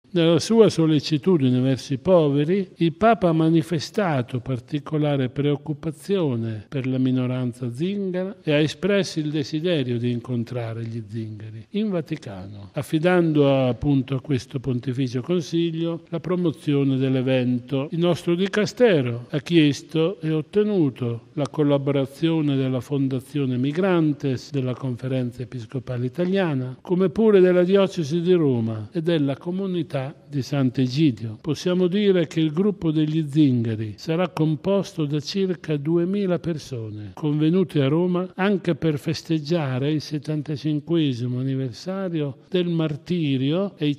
Nella sua sollecitudine verso i poveri, il Papa ha manifestato particolare preoccupazione per la minoranza zingara e ha espresso il desiderio di incontrare gli zingari in Vaticano, affidando appunto a questo Pontificio Consiglio la promozione dell'evento. Il nostro dicastero ha chiesto e ottenuto la collaborazione della Fondazione Migrantes, della Conferenza Episcopale Italiana, come pure della Diocesi di Roma e della Comunità di Sant'Egidio. Possiamo dire che il gruppo degli zingari sarà composto da circa 2000 persone, convenute a Roma anche per festeggiare il 75° anniversario del martirio e i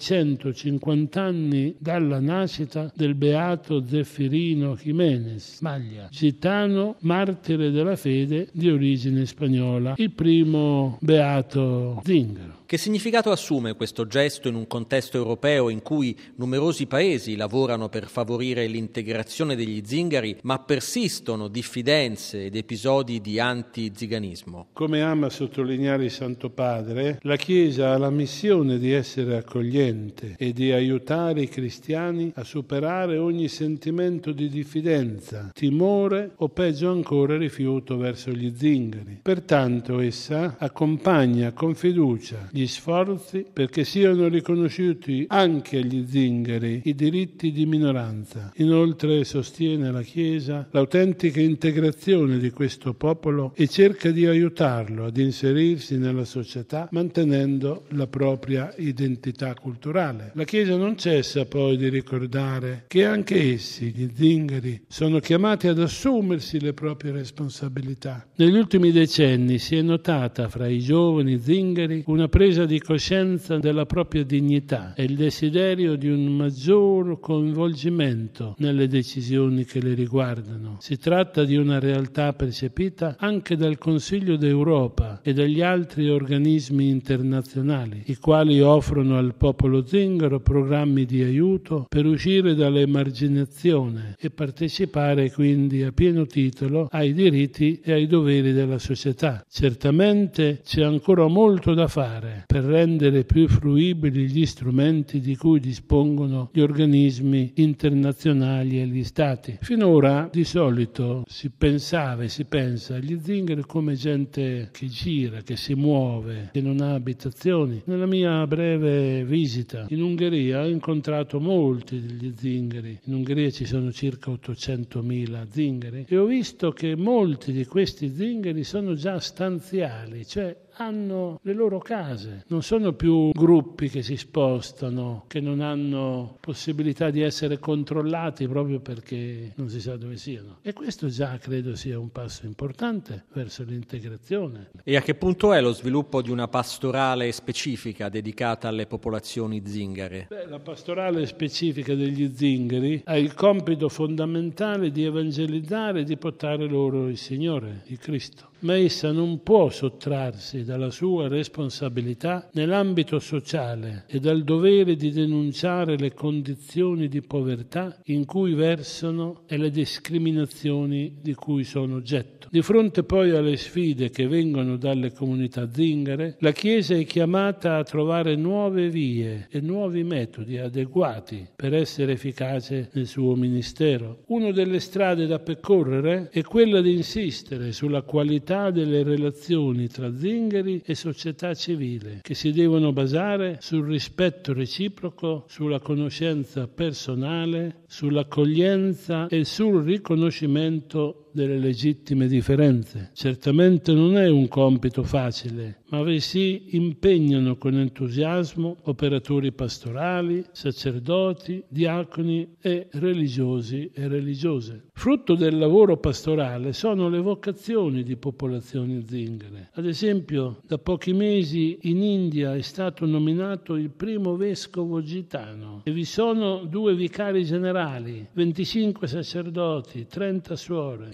150 anni dalla nascita del beato Zeffirino Jiménez Maglia, gitano martire della fede di origine spagnola, il primo beato zingaro. Che significato assume questo gesto in un contesto europeo in cui numerosi paesi lavorano per favorire l'integrazione degli zingari, ma persistono diffidenze ed episodi di anti-ziganismo? Come ama sottolineare il Santo Padre, la Chiesa ha la missione di essere accogliente e di aiutare i cristiani a superare ogni sentimento di diffidenza, timore o peggio ancora rifiuto verso gli zingari. Pertanto essa accompagna con fiducia gli sforzi perché siano riconosciuti anche agli zingari i diritti di minoranza. Inoltre sostiene la Chiesa l'autentica integrazione di questo popolo e cerca di aiutarlo ad inserirsi nella società mantenendo la propria identità culturale. La Chiesa non cessa poi di ricordare che anche essi, gli zingari, sono chiamati ad assumersi le proprie responsabilità. Negli ultimi decenni si è notata fra i giovani zingari una presa di coscienza della propria dignità e il desiderio di un maggior coinvolgimento nelle decisioni che le riguardano. Si tratta di una realtà percepita anche dal Consiglio d'Europa e dagli altri organismi internazionali, i quali offrono al popolo zingaro programmi di aiuto per uscire dall'emarginazione e partecipare quindi a pieno titolo ai diritti e ai doveri della società. Certamente c'è ancora molto da fare per rendere più fruibili gli strumenti di cui dispongono gli organismi internazionali e gli Stati. Finora di solito si pensava e si pensa agli zingari come gente che gira, che si muove, che non ha abitazioni. Nella mia breve visita in Ungheria ho incontrato molti degli zingari. In Ungheria ci sono circa 800.000 zingari e ho visto che molti di questi zingari sono già stanziali, cioè hanno le loro case, non sono più gruppi che si spostano, che non hanno possibilità di essere controllati proprio perché non si sa dove siano. E questo già credo sia un passo importante verso l'integrazione. E a che punto è lo sviluppo di una pastorale specifica dedicata alle popolazioni zingare? La pastorale specifica degli zingari ha il compito fondamentale di evangelizzare e di portare loro il Signore, il Cristo. Ma essa non può sottrarsi dalla sua responsabilità nell'ambito sociale e dal dovere di denunciare le condizioni di povertà in cui versano e le discriminazioni di cui sono oggetto. Di fronte poi alle sfide che vengono dalle comunità zingare, la Chiesa è chiamata a trovare nuove vie e nuovi metodi adeguati per essere efficace nel suo ministero. Una delle strade da percorrere è quella di insistere sulla qualità delle relazioni tra zingari e società civile, che si devono basare sul rispetto reciproco, sulla conoscenza personale, sull'accoglienza e sul riconoscimento delle legittime differenze. Certamente non è un compito facile, ma vi si impegnano con entusiasmo operatori pastorali, sacerdoti, diaconi e religiosi e religiose. Frutto del lavoro pastorale sono le vocazioni di popolazioni zingare. Ad esempio, da pochi mesi in India è stato nominato il primo vescovo gitano e vi sono 2 vicari generali, 25 sacerdoti, 30 suore.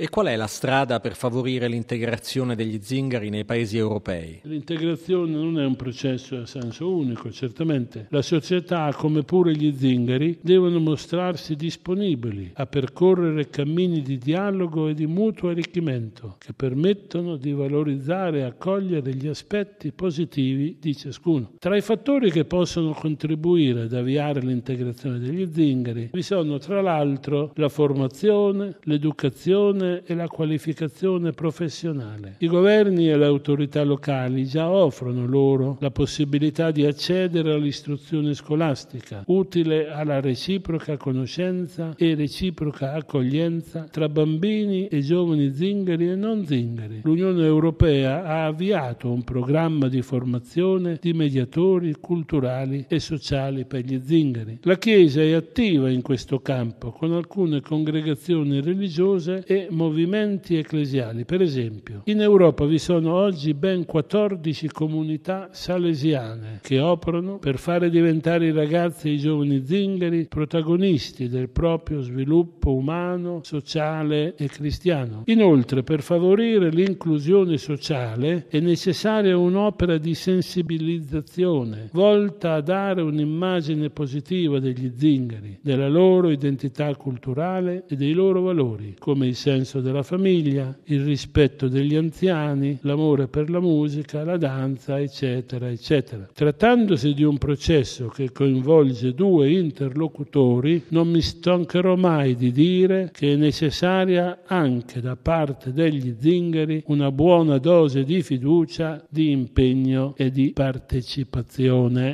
E qual è la strada per favorire l'integrazione degli zingari nei paesi europei? L'integrazione non è un processo a senso unico, certamente. La società, come pure gli zingari, devono mostrarsi disponibili a percorrere cammini di dialogo e di mutuo arricchimento che permettono di valorizzare e accogliere gli aspetti positivi di ciascuno. Tra i fattori che possono contribuire ad avviare l'integrazione degli zingari vi sono tra l'altro la formazione, l'educazione e la qualificazione professionale. I governi e le autorità locali già offrono loro la possibilità di accedere all'istruzione scolastica, utile alla reciproca conoscenza e reciproca accoglienza tra bambini e giovani zingari e non zingari. L'Unione Europea ha avviato un programma di formazione di mediatori culturali e sociali per gli zingari. La Chiesa è attiva in questo campo con alcune congregazioni religiose e movimenti ecclesiali. Per esempio, in Europa vi sono oggi ben 14 comunità salesiane che operano per fare diventare i ragazzi e i giovani zingari protagonisti del proprio sviluppo umano, sociale e cristiano. Inoltre, per favorire l'inclusione sociale è necessaria un'opera di sensibilizzazione volta a dare un'immagine positiva degli zingari, della loro identità culturale e dei loro valori, come il senso della famiglia, il rispetto degli anziani, l'amore per la musica, la danza, eccetera, eccetera. Trattandosi di un processo che coinvolge due interlocutori, non mi stancherò mai di dire che è necessaria anche da parte degli zingari una buona dose di fiducia, di impegno e di partecipazione.